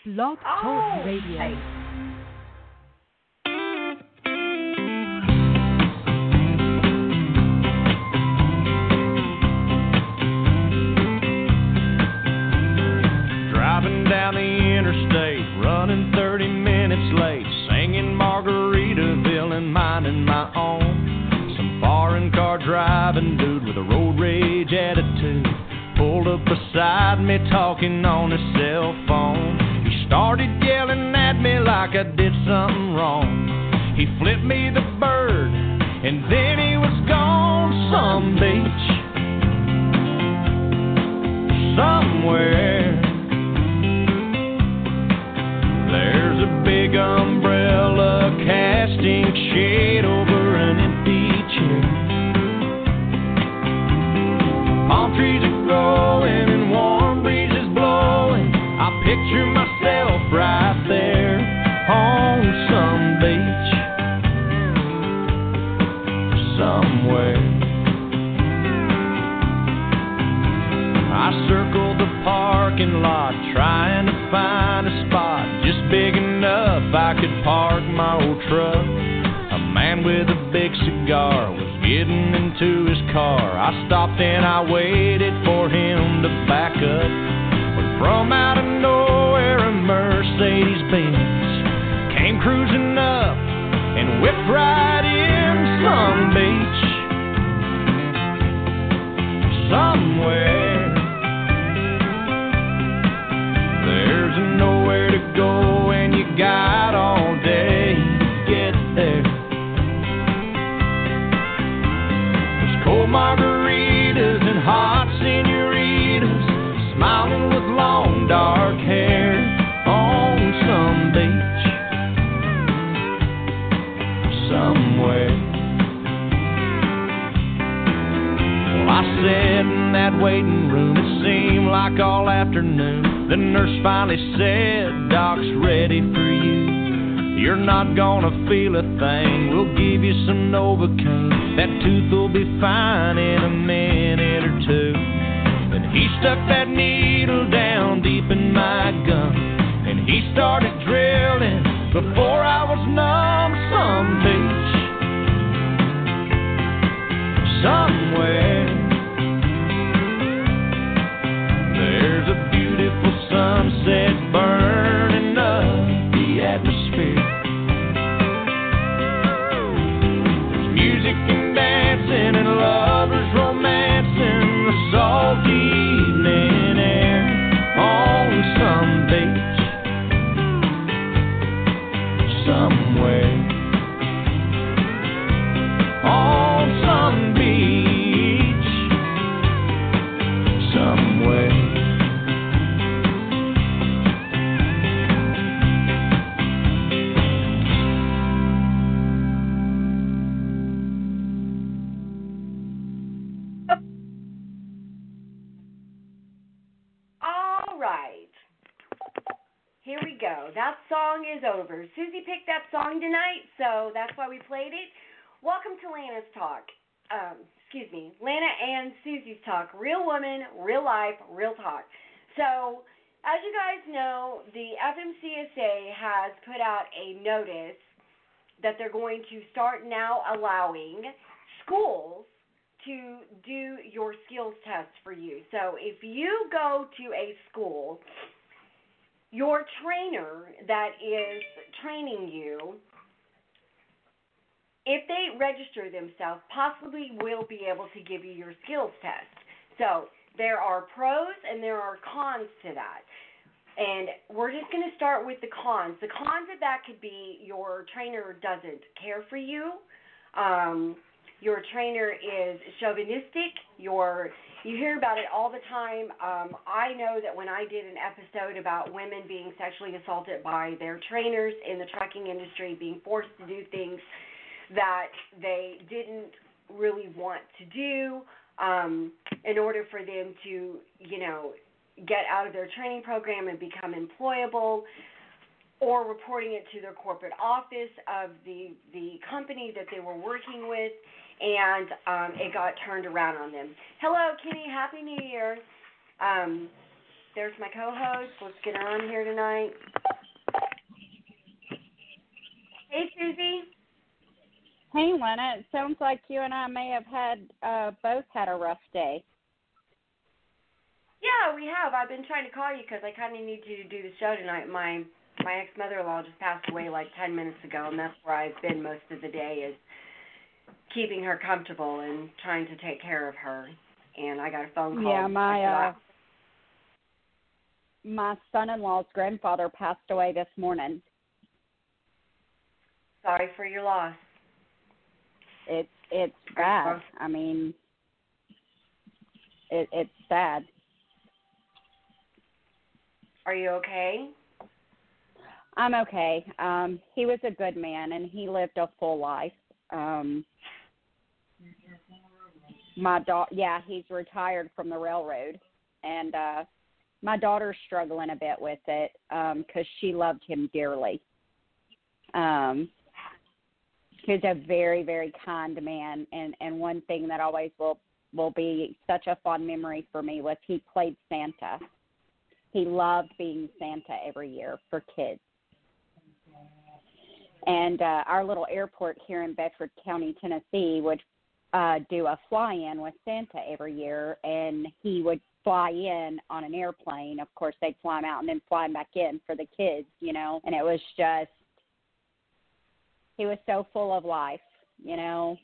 Blog Talk Radio. Hey. Driving down the interstate, running 30 minutes late, singing Margaritaville and minding my own. Some foreign car driving dude with a road rage attitude pulled up beside me talking on his cell phone. He started yelling at me like I did something wrong. He flipped me the bird and then he was gone. Some beach somewhere. There's a big umbrella casting shade over an empty chair. Palm trees are growing and warm breezes blowing. I picture myself right there on some beach somewhere. I circled the parking lot trying to find a spot just big enough I could park my old truck. A man with a big cigar was getting into his car. I stopped and I waited for him to back up. But from out of nowhere a Mercedes-Benz came cruising up and whipped right in. Some beach somewhere. There's nowhere to go and you got all day to get there. There's cold margaritas and hot senoritas smiling with long dark hair on some beach somewhere. Well, I sat in that waiting room, it seemed like all afternoon. The nurse finally said, "Doc's ready for you. You're not gonna feel a thing. We'll give you some Novocaine. That tooth will be fine in a minute or two." Then he stuck that needle down deep in my gum, and he started drilling before I was numb. Some beach somewhere. There's a beautiful sunset burning up the atmosphere. There's music and dancing and lovers romancing the salty evening air on some beach somewhere. On some beach somewhere. Here we go. That song is over. Susie picked that song tonight, so that's why we played it. Welcome to Lana's Talk. Lana and Susie's Talk. Real woman, real life, real talk. So, as you guys know, the FMCSA has put out a notice that they're going to start now allowing schools to do your skills tests for you. So, if you go to a school, your trainer that is training you, if they register themselves, possibly will be able to give you your skills test. So there are pros and there are cons to that. And we're just going to start with the cons. The cons of that could be your trainer doesn't care for you. Your trainer is chauvinistic. You hear about it all the time. I know that when I did an episode about women being sexually assaulted by their trainers in the trucking industry, being forced to do things that they didn't really want to do in order for them to, get out of their training program and become employable, or reporting it to their corporate office of the company that they were working with, and it got turned around on them. Hello, Kenny. Happy New Year. There's my co-host. Let's get her on here tonight. Hey, Susie. Hey, Lena. It sounds like you and I may have had both had a rough day. Yeah, we have. I've been trying to call you because I kind of need you to do the show tonight. My ex-mother-in-law just passed away like 10 minutes ago, and that's where I've been most of the day is keeping her comfortable and trying to take care of her. And I got a phone call. Yeah, my son-in-law's grandfather passed away this morning. Sorry for your loss. It's bad. I mean, it's sad. Are you okay? I'm okay. He was a good man, and he lived a full life. He's retired from the railroad, and my daughter's struggling a bit with it because she loved him dearly. He's a very, very kind man, and one thing that always will be such a fond memory for me was he played Santa. He loved being Santa every year for kids. And our little airport here in Bedford County, Tennessee, would do a fly-in with Santa every year, and he would fly in on an airplane. Of course, they'd fly him out and then fly him back in for the kids, you know. And it was just, he was so full of life, you know.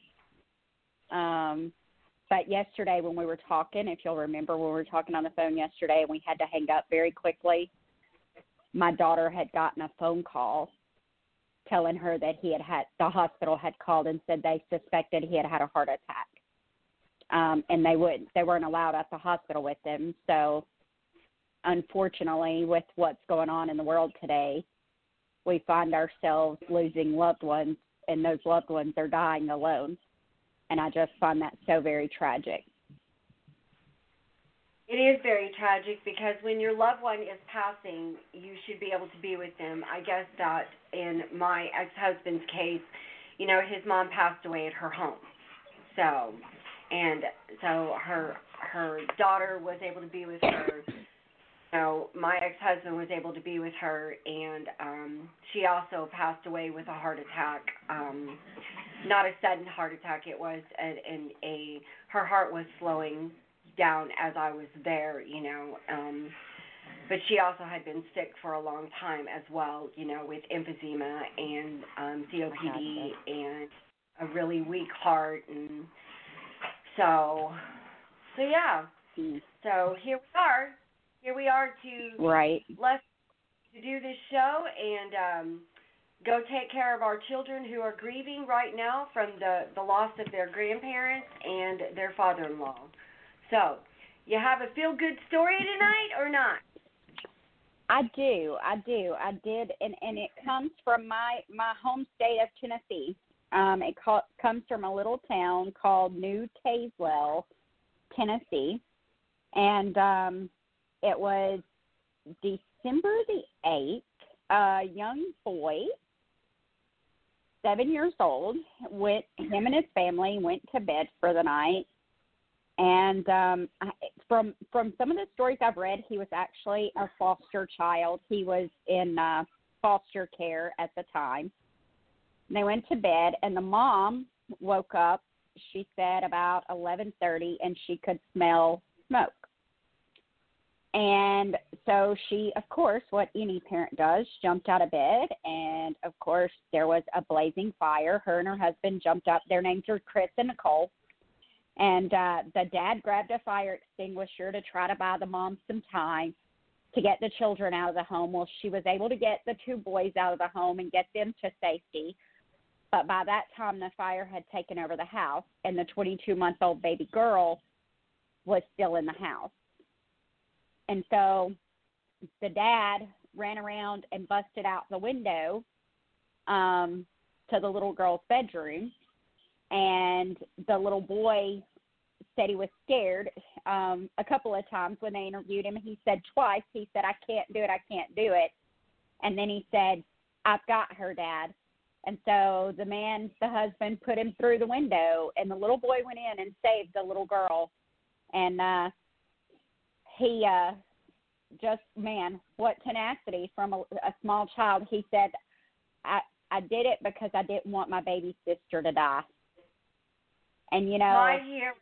But yesterday when we were talking, if you'll remember, when we were talking on the phone yesterday and we had to hang up very quickly, my daughter had gotten a phone call telling her that the hospital had called and said they suspected he had had a heart attack. And they weren't allowed at the hospital with him. So unfortunately, with what's going on in the world today, we find ourselves losing loved ones, and those loved ones are dying alone. And I just find that so very tragic. It is very tragic because when your loved one is passing, you should be able to be with them. I guess that in my ex-husband's case, you know, his mom passed away at her home. So her daughter was able to be with her. You know, my ex-husband was able to be with her, and she also passed away with a heart attack. Not a sudden heart attack. It was her heart was slowing down as I was there, you know. But she also had been sick for a long time as well, you know, with emphysema and COPD and a really weak heart, and so yeah. So here we are to right. To do this show and go take care of our children who are grieving right now from the loss of their grandparents and their father-in-law. So, you have a feel-good story tonight or not? I do. I did, and it comes from my home state of Tennessee. It comes from a little town called New Tazewell, Tennessee, and it was December the 8th. A young boy, 7 years old, him and his family went to bed for the night. And from some of the stories I've read, he was actually a foster child. He was in foster care at the time. And they went to bed, and the mom woke up, she said, about 11:30, and she could smell smoke. And so she, of course, what any parent does, jumped out of bed, and, of course, there was a blazing fire. Her and her husband jumped up. Their names are Chris and Nicole. And the dad grabbed a fire extinguisher to try to buy the mom some time to get the children out of the home. Well, she was able to get the two boys out of the home and get them to safety. But by that time, the fire had taken over the house, and the 22-month-old baby girl was still in the house. And so the dad ran around and busted out the window to the little girl's bedroom. And the little boy said he was scared a couple of times when they interviewed him. He said twice, he said, I can't do it. And then he said, I've got her, Dad. And so the husband, put him through the window, and the little boy went in and saved the little girl. And he just man, what tenacity from a small child. He said, I did it because I didn't want my baby sister to die. And, you know, My hero.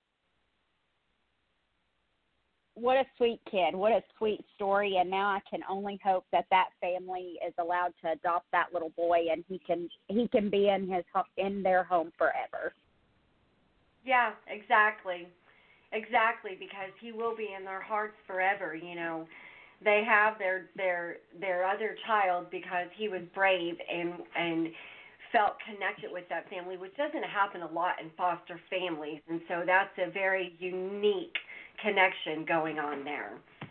what a sweet kid. What a sweet story. And now I can only hope that that family is allowed to adopt that little boy and he can be in their home forever. Yeah, exactly. Exactly, because he will be in their hearts forever, you know. They have their other child because he was brave and felt connected with that family, which doesn't happen a lot in foster families, and so that's a very unique connection going on there.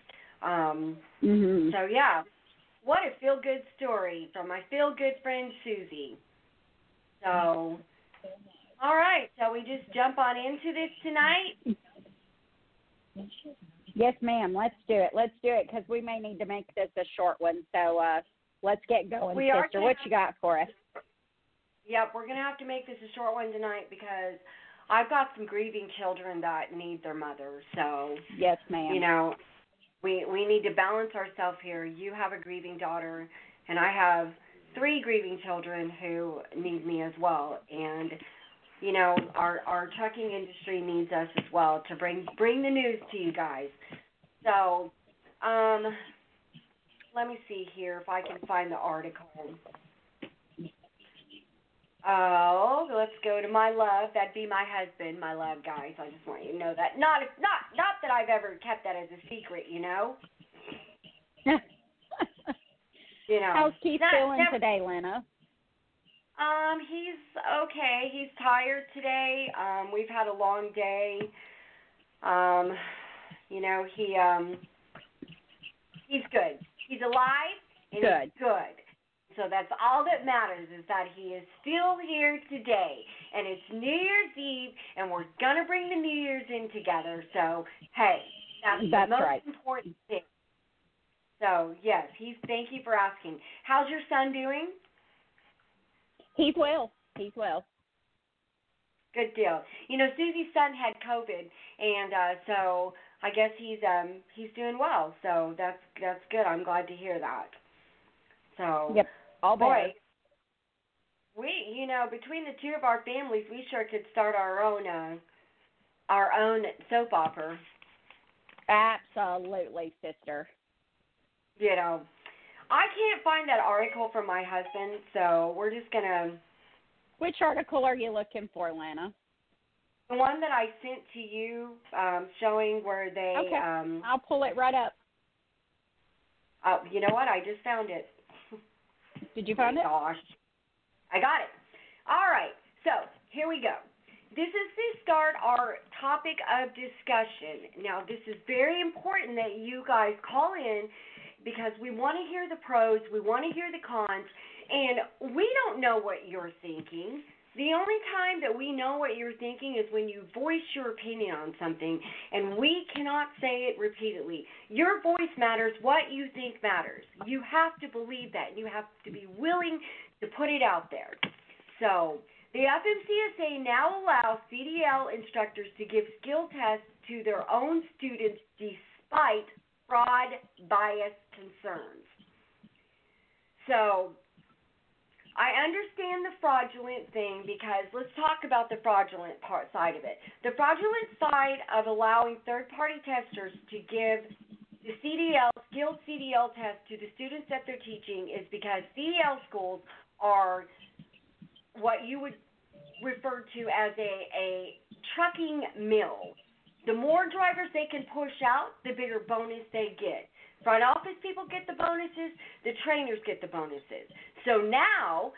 So yeah, what a feel-good story from my feel-good friend Susie. So, all right, shall we just jump on into this tonight? Yes, ma'am. Let's do it. Let's do it because we may need to make this a short one. So let's get going, sister. What you got for us? Yep, we're going to have to make this a short one tonight because I've got some grieving children that need their mother. So, yes, ma'am. You know, we need to balance ourselves here. You have a grieving daughter, and I have 3 grieving children who need me as well. And you know, our trucking industry needs us as well to bring the news to you guys. So, let me see here if I can find the article. Oh, let's go to my love. That'd be my husband, my love, guys. I just want you to know that. Not that I've ever kept that as a secret, you know. You know. How's Keith feeling today, Lena? He's okay. He's tired today. We've had a long day. You know, he's good. He's alive and he's good. So that's all that matters is that he is still here today. And it's New Year's Eve and we're gonna bring the New Year's in together. So hey, that's the most important thing. So yes, thank you for asking. How's your son doing? He's well. He's well. Good deal. You know, Susie's son had COVID, and so I guess he's doing well. So that's good. I'm glad to hear that. So yep, all boy, you know, between the two of our families, we sure could start our own soap opera. Absolutely, sister. You know. I can't find that article from my husband, so we're just going to... Which article are you looking for, Lana? The one that I sent to you showing where they... Okay, I'll pull it right up. Oh, you know what? I just found it. Did you find it? Gosh. I got it. All right, so here we go. This is to start our topic of discussion. Now, this is very important that you guys call in because we want to hear the pros, we want to hear the cons, and we don't know what you're thinking. The only time that we know what you're thinking is when you voice your opinion on something, and we cannot say it repeatedly. Your voice matters. What you think matters. You have to believe that, and you have to be willing to put it out there. So, the FMCSA now allows CDL instructors to give skill tests to their own students despite fraud bias concerns. So, I understand the fraudulent thing because let's talk about the fraudulent side of it. The fraudulent side of allowing third-party testers to give the skilled CDL test to the students that they're teaching is because CDL schools are what you would refer to as a trucking mill. The more drivers they can push out, the bigger bonus they get. Front office people get the bonuses, the trainers get the bonuses. So now,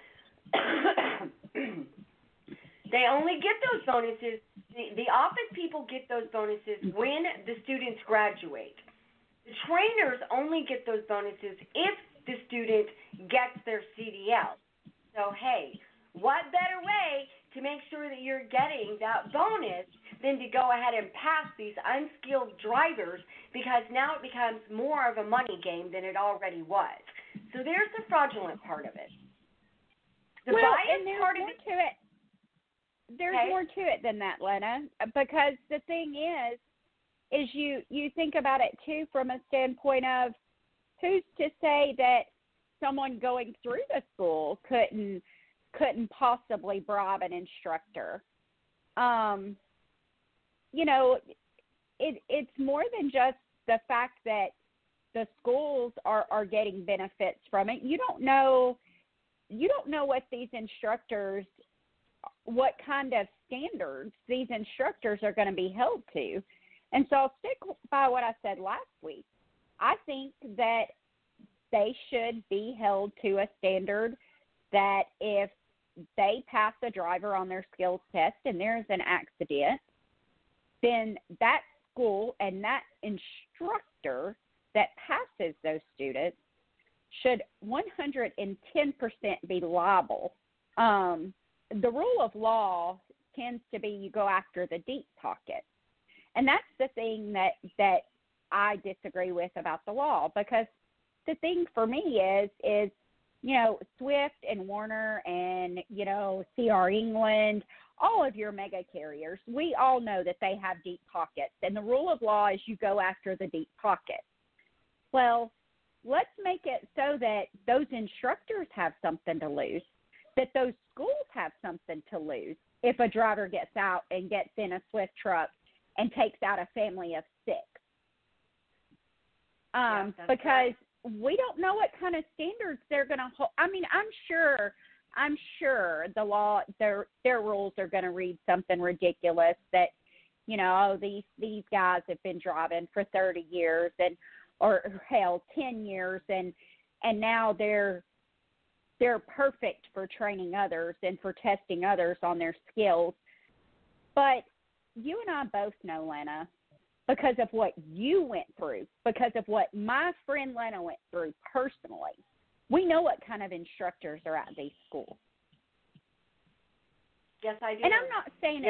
they only get those bonuses, the office people get those bonuses when the students graduate. The trainers only get those bonuses if the student gets their CDL. So, hey, what better way to make sure that you're getting that bonus than to go ahead and pass these unskilled drivers, because now it becomes more of a money game than it already was. So there's the fraudulent part of it. The bias part of it. There's more to it than that, Lena, because the thing is, is you think about it too from a standpoint of who's to say that someone going through the school couldn't possibly bribe an instructor. You know, it's more than just the fact that the schools are getting benefits from it. You don't know what these instructors, what kind of standards these instructors are going to be held to. And so I'll stick by what I said last week. I think that they should be held to a standard that if they pass a driver on their skills test and there's an accident, then that school and that instructor that passes those students should 110% be liable. The rule of law tends to be you go after the deep pocket. And that's the thing that I disagree with about the law, because the thing for me is, you know, Swift and Warner and, you know, CR England, all of your mega carriers, we all know that they have deep pockets. And the rule of law is you go after the deep pocket. Well, let's make it so that those instructors have something to lose, that those schools have something to lose if a driver gets out and gets in a Swift truck and takes out a family of 6. Because right. We don't know what kind of standards they're going to hold. I mean, I'm sure the law, their rules are going to read something ridiculous that, you know, these guys have been driving for 30 years or hell, 10 years, and now they're perfect for training others and for testing others on their skills. But you and I both know, Lena, because of what you went through, because of what my friend Lena went through personally, we know what kind of instructors are at these schools. Yes, I do. And I'm not saying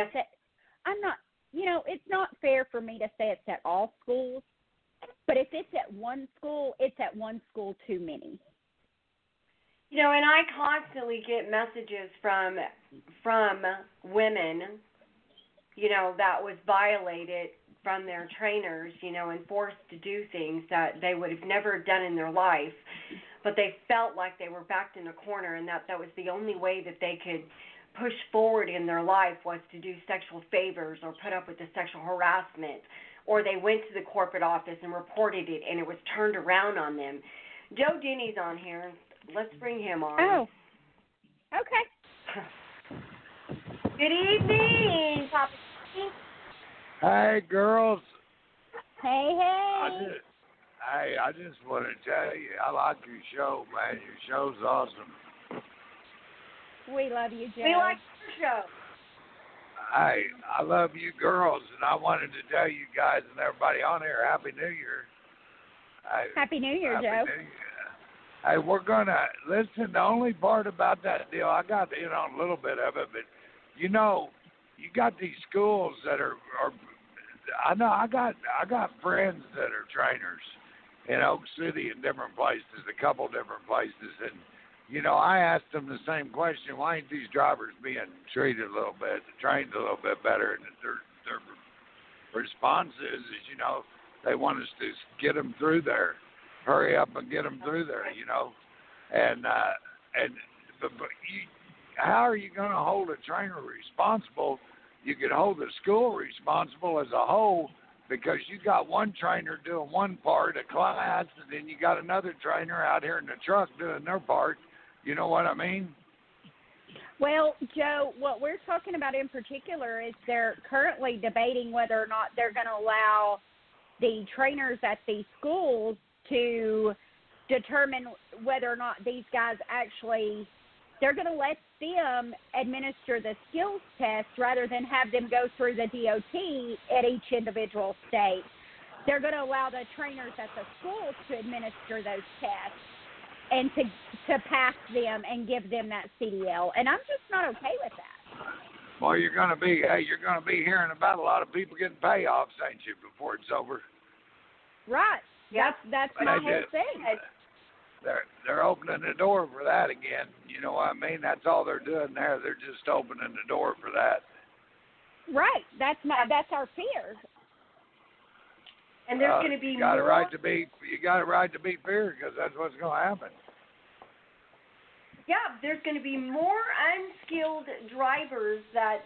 it's not fair for me to say it's at all schools, but if it's at one school, it's at one school too many. You know, and I constantly get messages from women, you know, that was violated from their trainers, you know, and forced to do things that they would have never done in their life, but they felt like they were backed in a corner, and that was the only way that they could push forward in their life was to do sexual favors or put up with the sexual harassment, or they went to the corporate office and reported it, and it was turned around on them. Joe Denny's on here. Let's bring him on. Oh, okay. Good evening, Papa. Hey, girls. Hey. I just want to tell you, I like your show, man. Your show's awesome. We love you, Joe. We like your show. Hey, I love you girls, and I wanted to tell you guys and everybody on here, Happy New Year. Happy New Year, Joe. New Year. Hey, we're going to, listen, the only part about that deal, I got in on a little bit of it, but, you know, you got these schools that are I know I got friends that are trainers in Oak City and different places, a couple different places, and you know I asked them the same question: why ain't these drivers being treated a little bit, trained a little bit better? And their response is you know they want us to get them through there, hurry up and get them through there, you know, but how are you going to hold a trainer responsible? You could hold the school responsible as a whole because you got one trainer doing one part of class and then you got another trainer out here in the truck doing their part. You know what I mean? Well, Joe, what we're talking about in particular is they're currently debating whether or not they're going to allow the trainers at these schools to determine whether or not these guys actually, they're going to let them administer the skills test rather than have them go through the DOT at each individual state. They're going to allow the trainers at the schools to administer those tests and to pass them and give them that CDL. And I'm just not okay with that. Well, you're going to be hearing about a lot of people getting payoffs, ain't you, before it's over? Right. Yeah. That's my whole thing. They're opening the door for that again. You know what I mean? That's all they're doing there. They're just opening the door for that. Right. That's our fear. And there's going to be you got more. a right to be feared because that's what's going to happen. Yeah, there's going to be more unskilled drivers that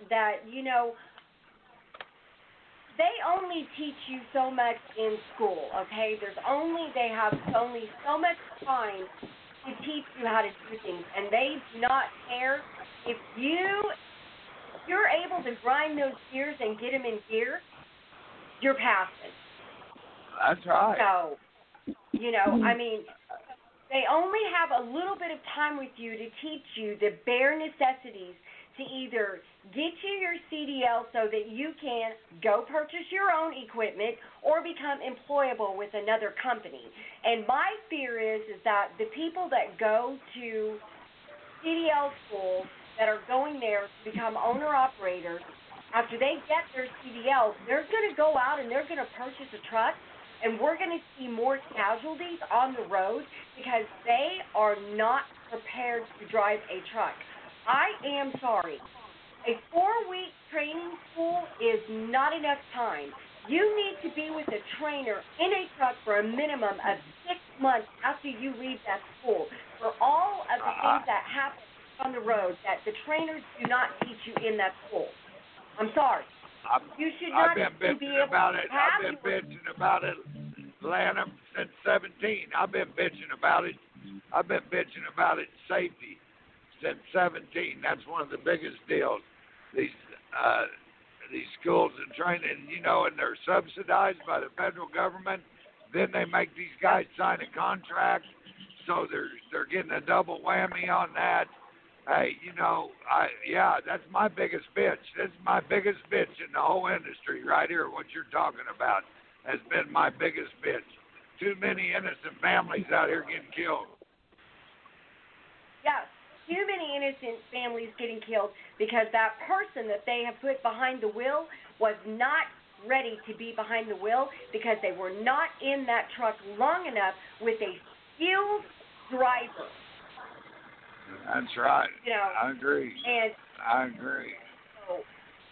they only teach you so much in school, okay? They have only so much time to teach you how to do things, and they do not care if you're able to grind those gears and get them in gear, you're passing. That's right. So, I mean, they only have a little bit of time with you to teach you the bare necessities to either get you your CDL so that you can go purchase your own equipment or become employable with another company. And my fear is that the people that go to CDL schools that are going there to become owner-operators, after they get their CDL, they're going to go out and they're going to purchase a truck, and we're going to see more casualties on the road because they are not prepared to drive a truck. I am sorry. A 4-week training school is not enough time. You need to be with a trainer in a truck for a minimum of 6 months after you leave that school for all of the things that happen on the road that the trainers do not teach you in that school. I'm sorry. You should not be able to have I've been bitching about it, Lana, since 17. I've been bitching about it. Safety since 17. That's one of the biggest deals. These schools and training, and they're subsidized by the federal government. Then they make these guys sign a contract, so they're getting a double whammy on that. Hey, that's my biggest bitch. This is my biggest bitch in the whole industry right here. What you're talking about has been my biggest bitch. Too many innocent families out here getting killed. Yes, too many innocent families getting killed because that person that they have put behind the wheel was not ready to be behind the wheel because they were not in that truck long enough with a skilled driver. That's right. I agree. I agree. So,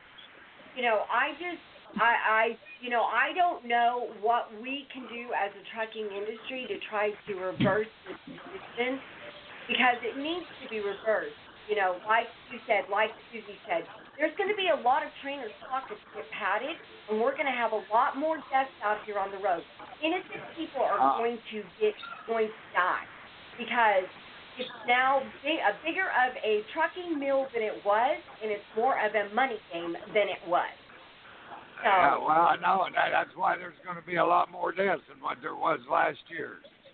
I don't know what we can do as a trucking industry to try to reverse the position because it needs to be reversed. Like you said, like Susie said, there's going to be a lot of trainers' pockets get padded, and we're going to have a lot more deaths out here on the road. Innocent people are going to die because it's now a bigger of a trucking mill than it was, and it's more of a money game than it was. So, yeah, well, I know, and that's why there's going to be a lot more deaths than what there was last year.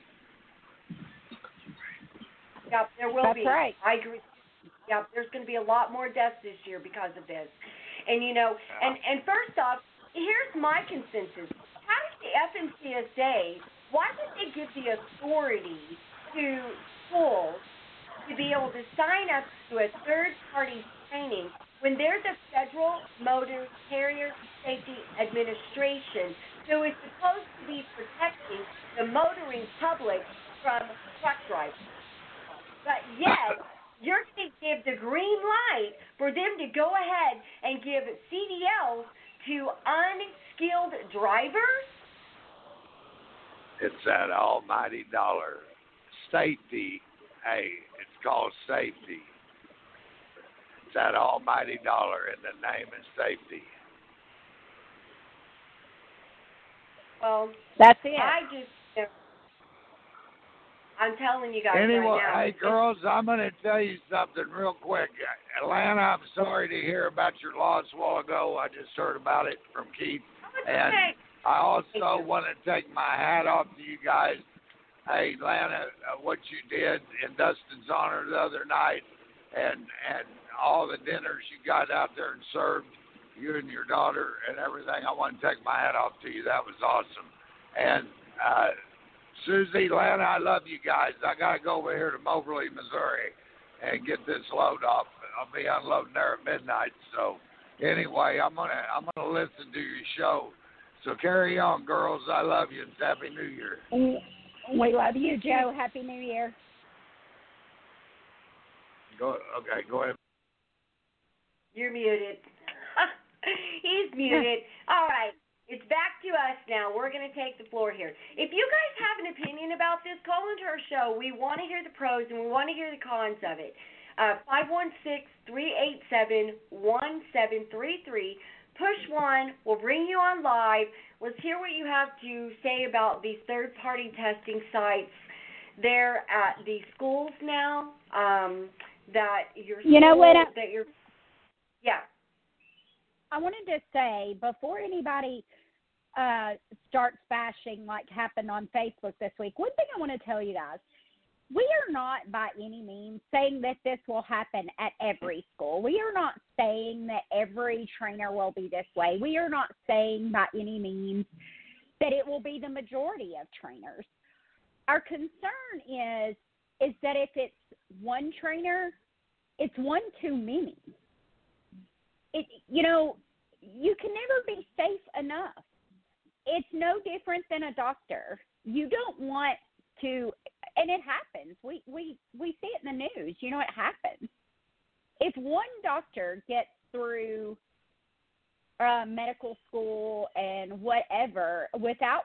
Yep, there will be. That's right. I agree. Yep, there's going to be a lot more deaths this year because of this. And, and first off, here's my consensus. How does the FMCSA, why did they give the authority to schools to be able to sign up to a third-party training when there's a Federal Motor Carrier Safety Administration who is supposed to be protecting the motoring public from truck drivers? But yet, you're going to give the green light for them to go ahead and give CDLs to unskilled drivers? It's that almighty dollar. Safety. Hey, it's called safety. It's that almighty dollar in the name of safety. Well, that's it. I'm telling you guys anyway, right now. Hey, girls, I'm going to tell you something real quick. Atlanta, I'm sorry to hear about your loss a while ago. I just heard about it from Keith. And I also want to take my hat off to you guys. Hey, Atlanta, what you did in Dustin's honor the other night and all the dinners you got out there and served, you and your daughter and everything, I want to take my hat off to you. That was awesome. And Susie, Atlanta, I love you guys. I got to go over here to Moberly, Missouri and get this load off. I'll be unloading there at midnight. So anyway, I'm gonna listen to your show. So carry on, girls. I love you and Happy New Year. We love you, Joe. Happy New Year. Go ahead. You're muted. He's muted. All right. It's back to us now. We're going to take the floor here. If you guys have an opinion about this, call into our show. We want to hear the pros and we want to hear the cons of it. 516-387-1733. Push 1. We'll bring you on live. Let's hear what you have to say about these third-party testing sites there at the schools now. That your school, yeah. I wanted to say, before anybody starts bashing like happened on Facebook this week, one thing I want to tell you guys, we are not by any means saying that this will happen at every school. We are not saying that every trainer will be this way. We are not saying by any means that it will be the majority of trainers. Our concern is that if it's one trainer, it's one too many. You can never be safe enough. It's no different than a doctor. You don't want to, and it happens. We see it in the news. It happens. If one doctor gets through medical school and whatever without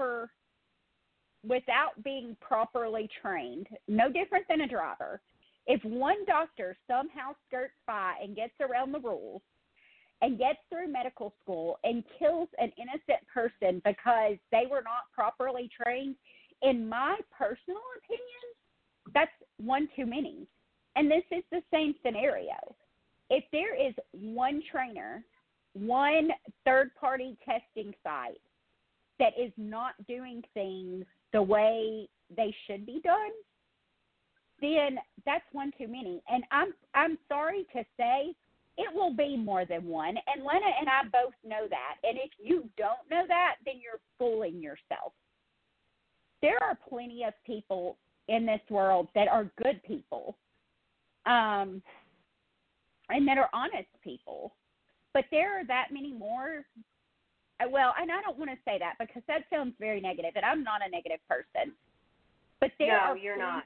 being properly trained, no different than a driver. If one doctor somehow skirts by and gets around the rules and gets through medical school and kills an innocent person because they were not properly trained, in my personal opinion, that's one too many. And this is the same scenario. If there is one trainer, one third-party testing site that is not doing things the way they should be done, then that's one too many. And I'm sorry to say, it will be more than one. And Lena and I both know that. And if you don't know that, then you're fooling yourself. There are plenty of people in this world that are good people, and that are honest people. But there are that many more. Well, and I don't want to say that because that sounds very negative, and I'm not a negative person. But there are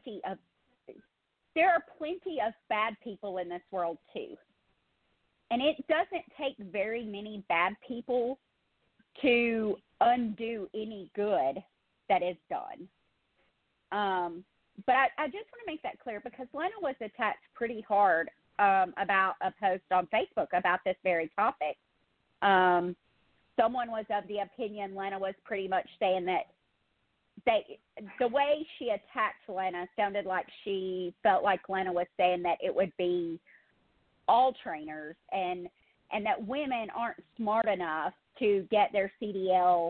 plenty of bad people in this world too. And it doesn't take very many bad people to undo any good that is done. But I just want to make that clear because Lena was attacked pretty hard about a post on Facebook about this very topic. Someone was of the opinion Lena was pretty much saying that the way she attacked Lena sounded like she felt like Lena was saying that it would be all trainers and that women aren't smart enough to get their CDL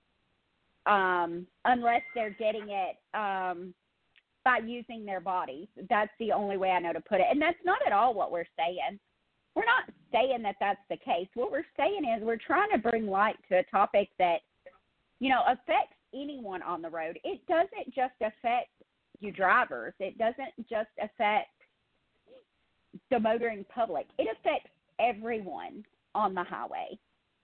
unless they're getting it by using their bodies. That's the only way I know to put it. And that's not at all what we're saying. We're not saying that that's the case. What we're saying is we're trying to bring light to a topic that, affects anyone on the road. It doesn't just affect you drivers. It doesn't just affect the motoring public. It affects everyone on the highway.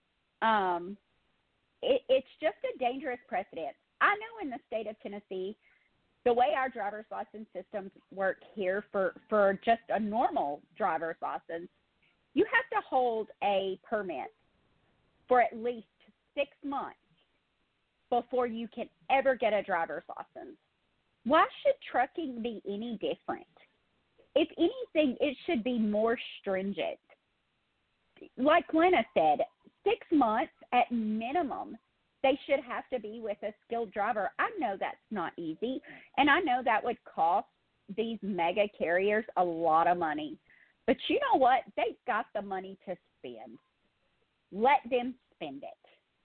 It's just a dangerous precedent. I know in the state of Tennessee, the way our driver's license systems work here for just a normal driver's license, you have to hold a permit for at least 6 months before you can ever get a driver's license. Why should trucking be any different? If anything, it should be more stringent. Like Lena said, 6 months at minimum, they should have to be with a skilled driver. I know that's not easy, and I know that would cost these mega carriers a lot of money. But you know what? They've got the money to spend. Let them spend it.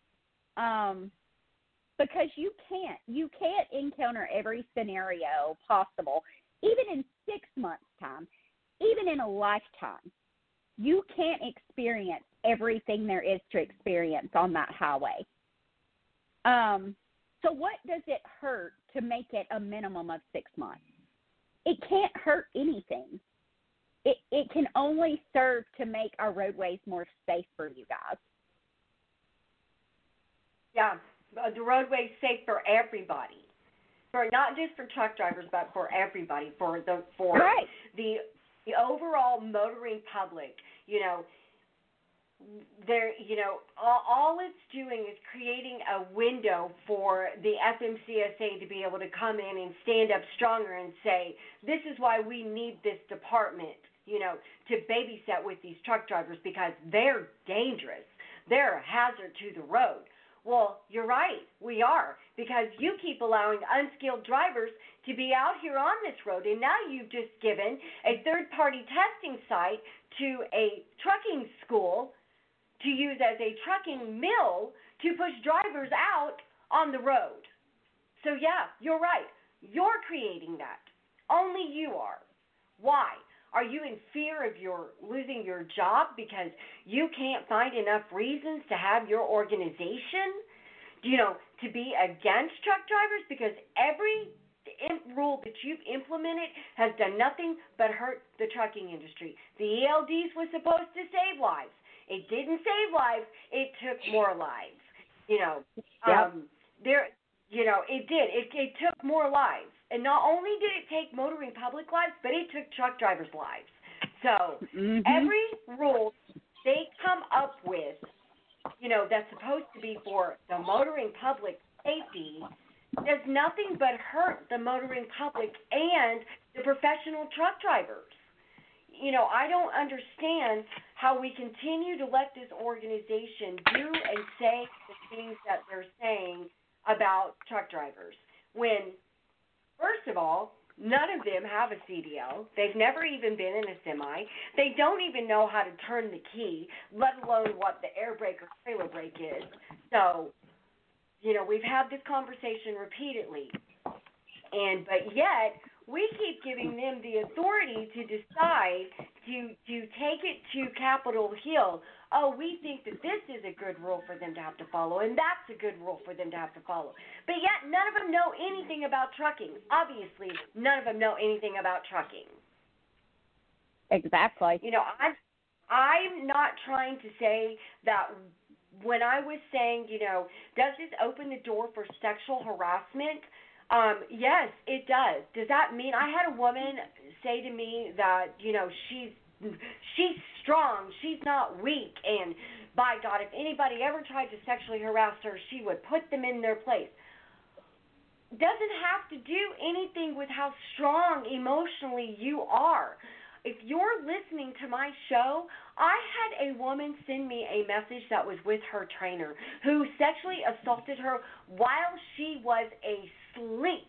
Because you can't encounter every scenario possible, even in 6 months' time, even in a lifetime. You can't experience everything there is to experience on that highway. So what does it hurt to make it a minimum of 6 months? It can't hurt anything. It can only serve to make our roadways more safe for you guys. Yeah, the roadway's safe for everybody. For not just for truck drivers, but for everybody, for the overall motoring public. there, all it's doing is creating a window for the FMCSA to be able to come in and stand up stronger and say, this is why we need this department, to babysit with these truck drivers because they're dangerous. They're a hazard to the road. Well, you're right, we are, because you keep allowing unskilled drivers to be out here on this road, and now you've just given a third-party testing site to a trucking school to use as a trucking mill to push drivers out on the road. So, yeah, you're right. You're creating that. Only you are. Why? Are you in fear of losing your job because you can't find enough reasons to have your organization, to be against truck drivers? Because every rule that you've implemented has done nothing but hurt the trucking industry. The ELDs was supposed to save lives. It didn't save lives. It took more lives. It did. It took more lives. And not only did it take motoring public lives, but it took truck drivers' lives. So every rule they come up with, that's supposed to be for the motoring public safety does nothing but hurt the motoring public and the professional truck drivers. I don't understand how we continue to let this organization do and say the things that they're saying about truck drivers when, first of all, none of them have a CDL. They've never even been in a semi. They don't even know how to turn the key, let alone what the air brake or trailer brake is. So, we've had this conversation repeatedly. But yet, we keep giving them the authority to decide to take it to Capitol Hill. Oh, we think that this is a good rule for them to have to follow, and that's a good rule for them to have to follow. But yet, none of them know anything about trucking. Obviously, none of them know anything about trucking. Exactly. I'm not trying to say that when I was saying, does this open the door for sexual harassment? Yes, it does. Does that mean I had a woman say to me that, she's strong, she's not weak, and by God, if anybody ever tried to sexually harass her, she would put them in their place. Doesn't have to do anything with how strong emotionally you are. If you're listening to my show, I had a woman send me a message that was with her trainer who sexually assaulted her while she was asleep.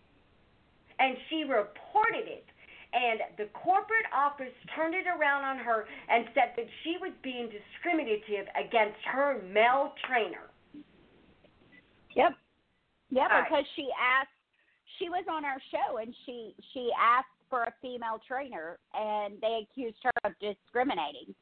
And she reported it. And the corporate office turned it around on her and said that she was being discriminative against her male trainer. Yep. Yeah, because she was on our show and she asked for a female trainer, and they accused her of discriminating.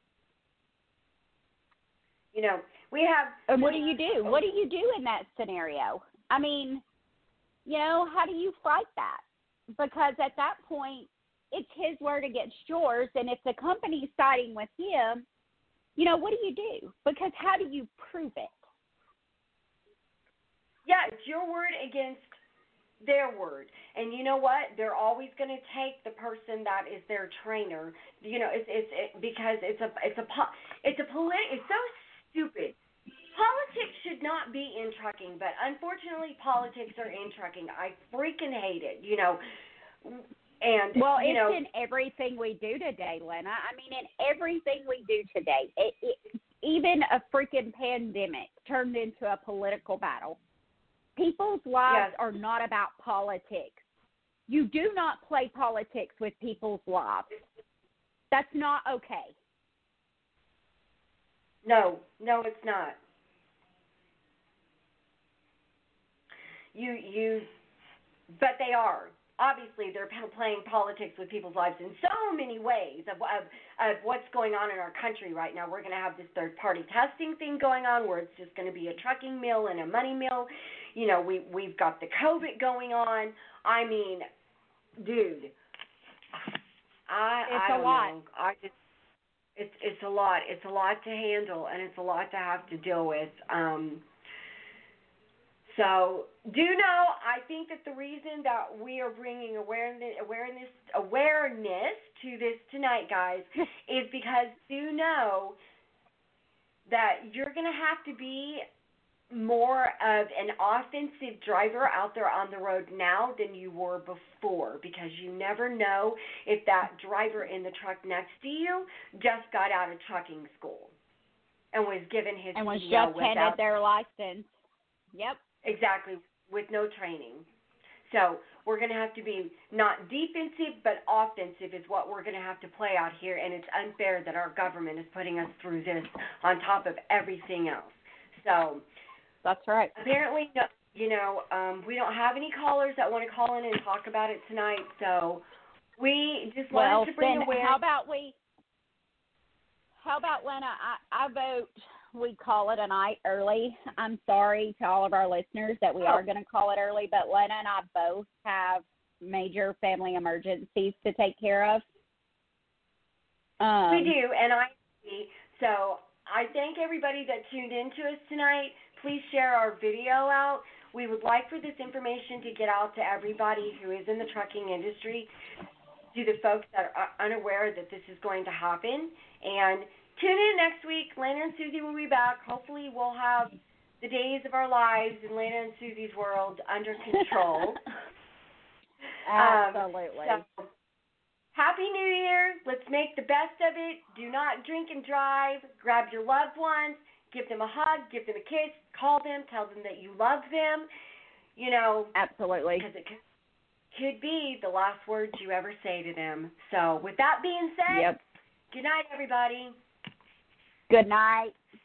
We have... And what do you do? What do you do in that scenario? I mean, how do you fight that? Because at that point, it's his word against yours, and if the company's siding with him, what do you do? Because how do you prove it? Yeah, it's your word against their word. And you know what? They're always going to take the person that is their trainer. Because it's so stupid. Politics should not be in trucking, but unfortunately politics are in trucking. I freaking hate it, And it's in everything we do today, Lena. I mean, in everything we do today, even a freaking pandemic turned into a political battle. People's lives are not about politics. You do not play politics with people's lives. That's not okay. No, it's not. But they are. Obviously, they're playing politics with people's lives in so many ways of what's going on in our country right now. We're going to have this third-party testing thing going on where it's just going to be a trucking mill and a money mill. We've got the COVID going on. I mean, dude, it's a lot. It's a lot. It's a lot to handle, and it's a lot to have to deal with. So, I think that the reason that we are bringing awareness to this tonight, guys, is because that you're going to have to be more of an offensive driver out there on the road now than you were before, because you never know if that driver in the truck next to you just got out of trucking school and was given his and was CDL just handed their license. Yep. Exactly, with no training. So we're going to have to be not defensive, but offensive is what we're going to have to play out here, and it's unfair that our government is putting us through this on top of everything else. So that's right. Apparently, we don't have any callers that want to call in and talk about it tonight, so we just wanted to bring awareness. How about Lena, I vote we call it a night early. I'm sorry to all of our listeners that we are going to call it early, but Lena and I both have major family emergencies to take care of. We do, and I agree. So I thank everybody that tuned in to us tonight. Please share our video out. We would like for this information to get out to everybody who is in the trucking industry, to the folks that are unaware that this is going to happen. And tune in next week. Lena and Susie will be back. Hopefully we'll have the days of our lives in Lena and Susie's world under control. Absolutely. So, Happy New Year. Let's make the best of it. Do not drink and drive. Grab your loved ones. Give them a hug. Give them a kiss. Call them. Tell them that you love them. Absolutely. Because it could be the last words you ever say to them. So with that being said, Good night, everybody. Good night.